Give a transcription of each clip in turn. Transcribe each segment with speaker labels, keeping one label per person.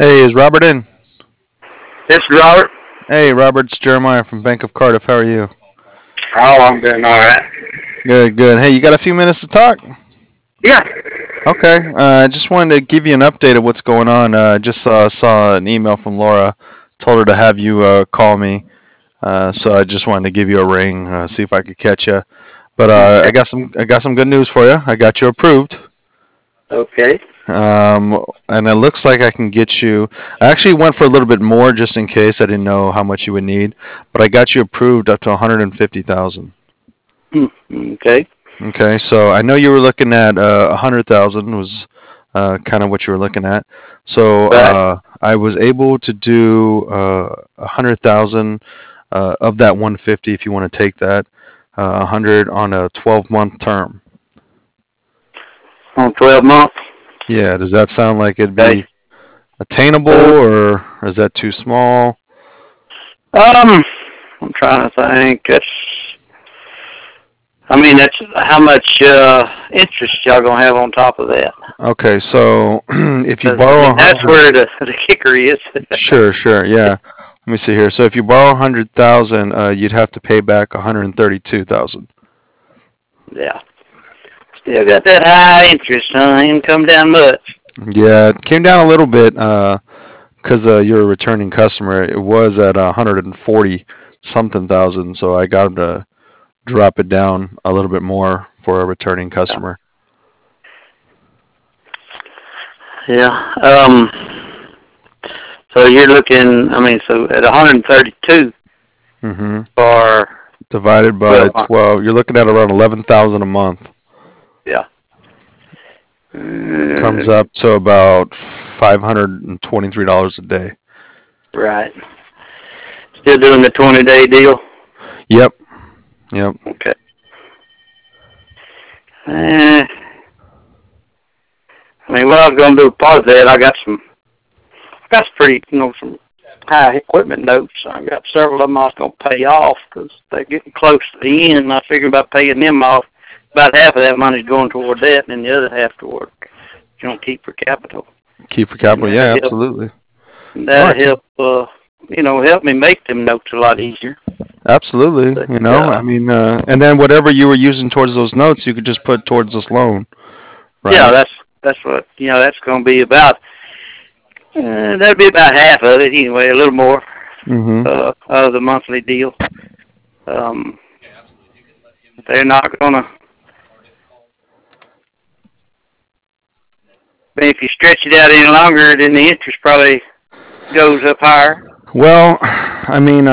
Speaker 1: Hey, is Robert in?
Speaker 2: This is Robert.
Speaker 1: Hey, Robert, it's Jeremiah from Bank of Cardiff. How are you?
Speaker 2: Oh, I'm doing all right.
Speaker 1: Good, good. Hey, you got a few minutes to talk?
Speaker 2: Yeah.
Speaker 1: Okay. I just wanted to give you an update of what's going on. Just saw an email from Laura, told her to have you call me. So I just wanted to give you a ring, see if I could catch you. But
Speaker 2: Okay.
Speaker 1: I got some good news for you. I got you approved.
Speaker 2: Okay.
Speaker 1: And it looks like I can get you. I actually went for a little bit more just in case. I didn't know how much you would need, but I got you approved up to 150,000.
Speaker 2: Okay.
Speaker 1: Okay, so I know you were looking at 100,000 was kind of what you were looking at. So
Speaker 2: Right.
Speaker 1: I was able to do 100,000 of that 150 if you want to take that. 100 on a 12-month term.
Speaker 2: On 12 months.
Speaker 1: Yeah, does that sound like it'd
Speaker 2: Okay.
Speaker 1: be attainable,
Speaker 2: Uh,
Speaker 1: or is that too small?
Speaker 2: um, I'm trying to think. That's how much interest y'all gonna have on top of that.
Speaker 1: Okay, so if you
Speaker 2: 'Cause,
Speaker 1: borrow a
Speaker 2: that's
Speaker 1: hundred,
Speaker 2: where the kicker is.
Speaker 1: sure, sure, yeah. Let me see here. So if you borrow 100,000, you'd have to pay back 132,000.
Speaker 2: Yeah. Still got that high interest, huh? Ain't come down much.
Speaker 1: Yeah, it came down a little bit because you're a returning customer. It was at 140 something thousand, so I got to drop it down a little bit more for a returning
Speaker 2: Yeah.
Speaker 1: customer.
Speaker 2: Yeah. So you're looking. So at 132
Speaker 1: hmm
Speaker 2: for
Speaker 1: Divided by
Speaker 2: 12 months.
Speaker 1: 12, you're looking at around 11,000 a month.
Speaker 2: Yeah.
Speaker 1: Comes up to about $523 a day.
Speaker 2: Right. Still doing the 20-day deal?
Speaker 1: Yep, yep.
Speaker 2: Okay. Eh, what I was going to do part of that, I got some pretty, some high equipment notes. I got several of them I was going to pay off because they're getting close to the end. And I figured about paying them off. About half of that money's going toward that, and the other half toward, keep for capital.
Speaker 1: Keep for
Speaker 2: And
Speaker 1: capital. Yeah, absolutely. All
Speaker 2: that'll
Speaker 1: right.
Speaker 2: help, help me make them notes a lot easier.
Speaker 1: Absolutely.
Speaker 2: But,
Speaker 1: I mean, and then whatever you were using towards those notes, you could just put towards this loan,
Speaker 2: yeah,
Speaker 1: right?
Speaker 2: that's what, that's going to be about. That'd be about half of it anyway, a little more
Speaker 1: Mm-hmm.
Speaker 2: of the monthly deal. Um, they're not gonna. If you stretch it out any longer, then the interest probably goes up higher.
Speaker 1: Well, I mean,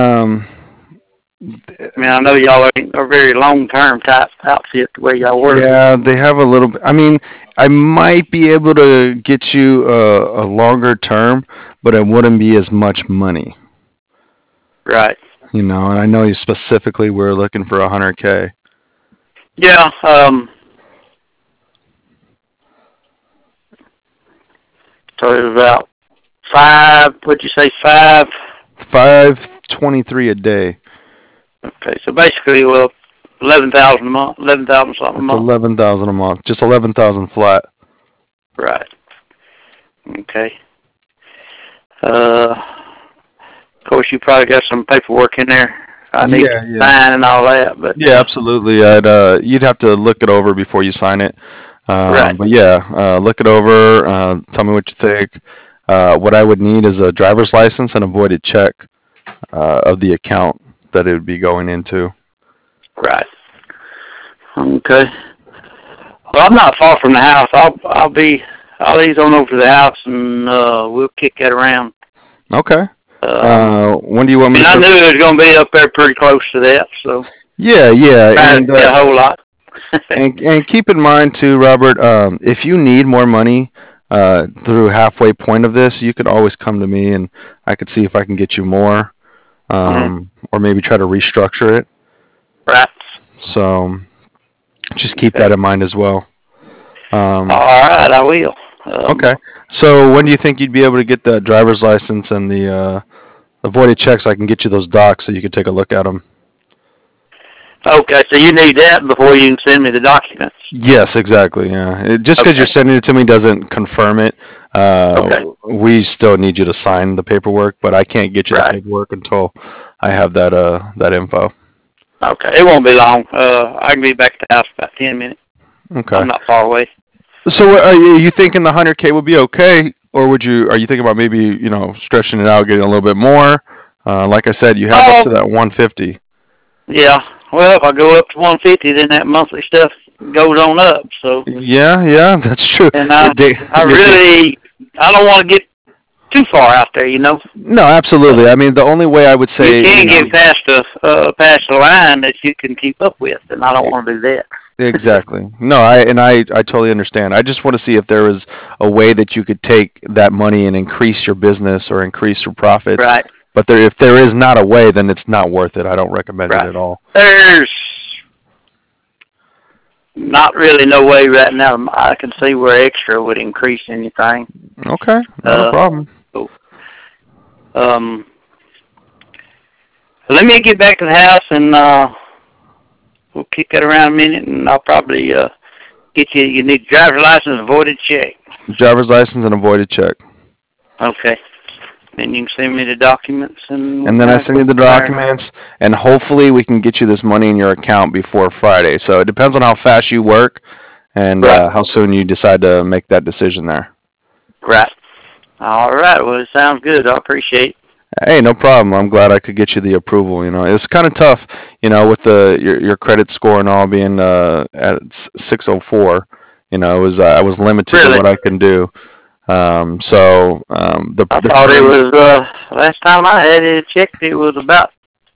Speaker 2: I know y'all are very long term type outfit the way y'all work.
Speaker 1: yeah, they have a little bit. I mean, I might be able to get you a longer term, but it wouldn't be as much money,
Speaker 2: Right.
Speaker 1: And I know you specifically were looking for 100K.
Speaker 2: Yeah. So it was about five. What'd you say? Five.
Speaker 1: 523 a day.
Speaker 2: Okay. So basically, well, 11,000 a month. 11,000 something a
Speaker 1: It's
Speaker 2: month.
Speaker 1: 11,000 a month. Just 11,000 flat.
Speaker 2: Right. Okay. Of course, you probably got some paperwork in there. I need to
Speaker 1: Yeah, yeah.
Speaker 2: sign and all that, but
Speaker 1: Yeah, absolutely. You'd have to look it over before you sign it.
Speaker 2: right.
Speaker 1: But yeah, look it over. Tell me what you think. What I would need is a driver's license and a voided check of the account that it would be going into.
Speaker 2: Right. Okay. Well, I'm not far from the house. I'll ease on over to the house and we'll kick that around.
Speaker 1: Okay.
Speaker 2: Um,
Speaker 1: When do you want me to
Speaker 2: I
Speaker 1: put?
Speaker 2: knew it was going to be up there pretty close to that, so
Speaker 1: Yeah, yeah,
Speaker 2: trying to
Speaker 1: and
Speaker 2: pay a whole lot.
Speaker 1: and keep in mind too, Robert. If you need more money through halfway point of this, you could always come to me, and I could see if I can get you more,
Speaker 2: Mhm.
Speaker 1: or maybe try to restructure it.
Speaker 2: Right.
Speaker 1: So just keep
Speaker 2: Okay.
Speaker 1: that in mind as well.
Speaker 2: All
Speaker 1: Um,
Speaker 2: right, I will.
Speaker 1: okay. So when do you think you'd be able to get the driver's license and the voided checks? I can get you those docs so you can take a look at them.
Speaker 2: Okay, so you need that before you can send me the documents.
Speaker 1: Yes, exactly. Yeah, just because
Speaker 2: Okay.
Speaker 1: you're sending it to me doesn't confirm it.
Speaker 2: Okay.
Speaker 1: We still need you to sign the paperwork, but I can't get you the
Speaker 2: Right.
Speaker 1: paperwork until I have that info.
Speaker 2: Okay. It won't be long. I can be back at the house in about 10 minutes.
Speaker 1: Okay.
Speaker 2: I'm not far away.
Speaker 1: So are you thinking the 100K would be okay, or are you thinking about maybe stretching it out, getting a little bit more? Like I said, you have up
Speaker 2: Oh,
Speaker 1: to that 150.
Speaker 2: yeah. Well, if I go up to 150, then that monthly stuff goes on up. So,
Speaker 1: Yeah, yeah, that's true.
Speaker 2: and
Speaker 1: Your
Speaker 2: I,
Speaker 1: day,
Speaker 2: I
Speaker 1: your day.
Speaker 2: really, I don't want to get too far out there.
Speaker 1: No, absolutely. I mean, the only way I would
Speaker 2: You
Speaker 1: say,
Speaker 2: can't get past the line that you can keep up with, and I don't want to do that.
Speaker 1: exactly. No, I totally understand. I just want to see if there was a way that you could take that money and increase your business or increase your profits.
Speaker 2: Right.
Speaker 1: But if there is not a way, then it's not worth it. I don't recommend it
Speaker 2: Right.
Speaker 1: at all.
Speaker 2: There's not really no way right now I can see where extra would increase anything.
Speaker 1: Okay, not a problem.
Speaker 2: So, um, let me get back to the house and we'll kick that around a minute, and I'll probably get you. You need driver's license, voided check.
Speaker 1: Driver's license and a voided check.
Speaker 2: Okay. Then you can send me the documents,
Speaker 1: And then I send you the documents, and hopefully we can get you this money in your account before Friday. So it depends on how fast you work and
Speaker 2: Right.
Speaker 1: how soon you decide to make that decision there.
Speaker 2: Right. All right. Well, it sounds good. I appreciate it.
Speaker 1: Hey, no problem. I'm glad I could get you the approval. It's kind of tough, with your credit score and all being at 604. I was limited to
Speaker 2: Really.
Speaker 1: what I can do.
Speaker 2: I
Speaker 1: The
Speaker 2: thought it
Speaker 1: firm.
Speaker 2: was last time I had it checked, it was about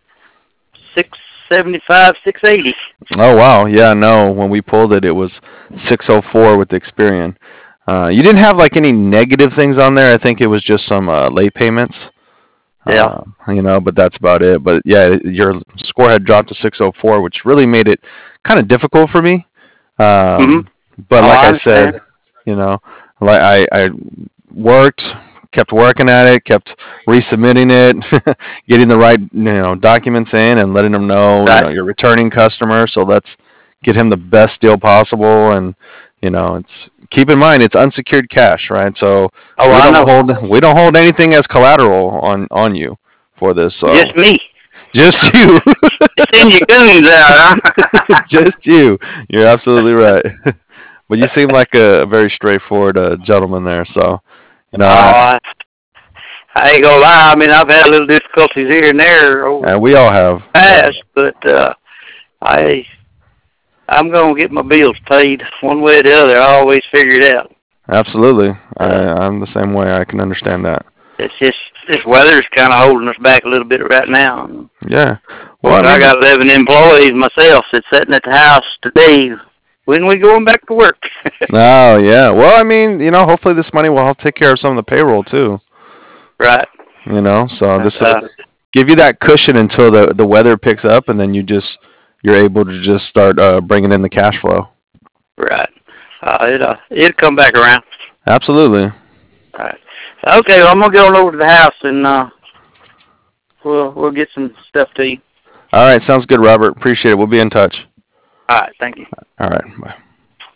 Speaker 2: 675, 680.
Speaker 1: Oh wow, yeah, no. When we pulled it, it was 604 with the Experian. You didn't have like any negative things on there. I think it was just some late payments.
Speaker 2: Yeah.
Speaker 1: But that's about it. But yeah, your score had dropped to 604, which really made it kind of difficult for me.
Speaker 2: Mhm.
Speaker 1: But
Speaker 2: Oh,
Speaker 1: like
Speaker 2: I
Speaker 1: I
Speaker 2: understand.
Speaker 1: said, like I worked, kept working at it, kept resubmitting it, getting the right documents in, and letting them know
Speaker 2: Right.
Speaker 1: you're returning customer. So let's get him the best deal possible. And it's keep in mind it's unsecured cash, right? So
Speaker 2: Oh, I know.
Speaker 1: we don't hold anything as collateral on you for this. So
Speaker 2: Just me.
Speaker 1: just you,
Speaker 2: Send your goons out, huh?
Speaker 1: just you. You're absolutely right. But you seem like a very straightforward gentleman there. So you know, I,
Speaker 2: Oh, I ain't gonna lie. I mean, I've had a little difficulties here and there over
Speaker 1: and we all have.
Speaker 2: the past, but I I'm gonna get my bills paid one way or the other. I always figure it out.
Speaker 1: Absolutely.
Speaker 2: Uh,
Speaker 1: I'm the same way. I can understand that.
Speaker 2: it's just this weather's kind of holding us back a little bit right now. Of
Speaker 1: Yeah. Well,
Speaker 2: course,
Speaker 1: I
Speaker 2: I
Speaker 1: mean,
Speaker 2: got 11 employees myself that's sitting at the house today. When we going back to work?
Speaker 1: oh yeah. Well, I mean, hopefully this money will help take care of some of the payroll too.
Speaker 2: Right.
Speaker 1: So this will
Speaker 2: Uh,
Speaker 1: give you that cushion until the weather picks up, and then you're able to just start bringing in the cash flow.
Speaker 2: right. It'll come back around.
Speaker 1: Absolutely.
Speaker 2: Right. Okay, well, I'm gonna get on over to the house and we'll get some stuff to you.
Speaker 1: All right. Sounds good, Robert. Appreciate it. We'll be in touch.
Speaker 2: All right, thank you.
Speaker 1: All right. Bye.